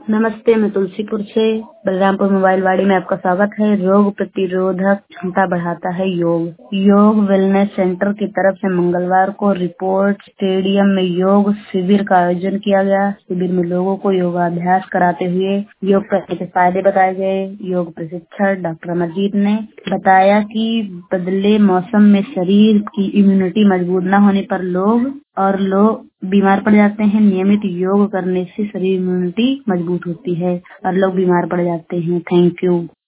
नमस्ते, मैं तुलसीपुर से बलरामपुर मोबाइल वाड़ी में आपका स्वागत है। रोग प्रतिरोधक क्षमता बढ़ाता है योग। योग वेलनेस सेंटर की तरफ से मंगलवार को रिपोर्ट स्टेडियम में योग शिविर का आयोजन किया गया। शिविर में लोगों को योगाभ्यास कराते हुए योग करने के फायदे बताए गए। योग प्रशिक्षक डॉक्टर अमरजीत ने बताया कि बदले मौसम में शरीर की इम्यूनिटी मजबूत न होने पर लोग बीमार पड़ जाते हैं। नियमित योग करने से शरीर इम्यूनिटी मजबूत होती है और लोग बीमार पड़ जाते हैं। Thank you.